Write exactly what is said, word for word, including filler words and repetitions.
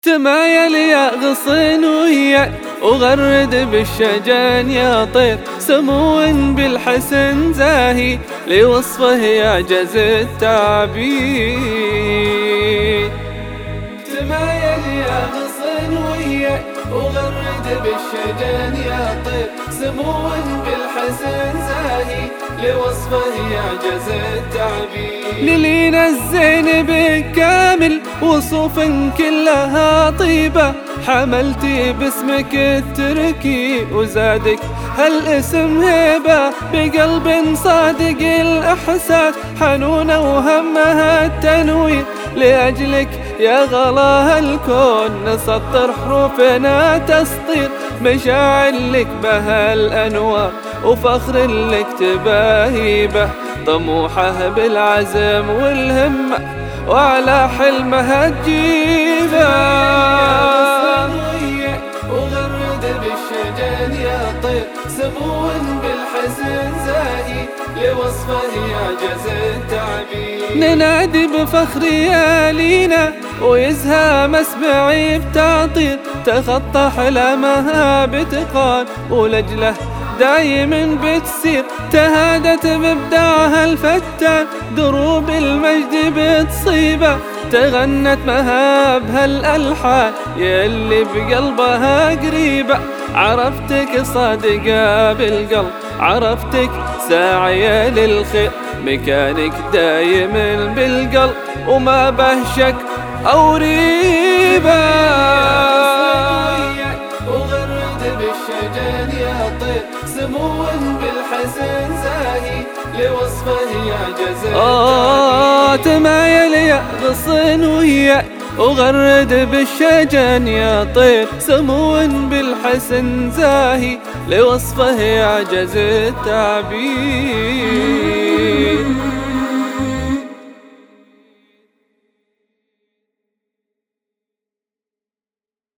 تمايل يا غصن ويا وغرد بالشجن يا طير، سمو بالحسن زاهي لوصفه يعجز التعبير. تمايل يا غصن ويا وغرد بالشجن يا طير، سمو بالحسن زاهي لوصفه يعجز التعبير. للينا الزين بكامل وصوف كلها طيبة، حملتي باسمك التركي وزادك هالاسم هيبة، بقلب صادق الإحساس حنونة وهمها التنوير. لأجلك يا غلا الكون نسطر حروفنا تسطير، مشاعر لك بها الأنوار وفخر لك تباهيبه، طموحه بالعزم والهمة وعلى حلمها تجيبه. وغرد بالشجن يا طير، سمو بالحسن زاهي لوصفه يعجز التعبير. ننادي بفخر يا لينا ويزهى مسمعي بتعطير، تخطى حلمها بتقان ولجله دايم بتسير، تهادت بابداعها الفتان دروب المجد بتصيبه، تغنت مهابها الألحان يلي بقلبها قريبة. عرفتك صادقة بالقلب، عرفتك ساعية للخير، مكانك دايم بالقلب وما بهشك أو ريبة. وغرد بالشجن يا طير، سمو بالحسن زاهي لوصفه يعجز التعبير. تمايل يا غصن ويا وغرد بالشجن يا طير، سمو بالحسن زاهي لوصفه يعجز التعبير.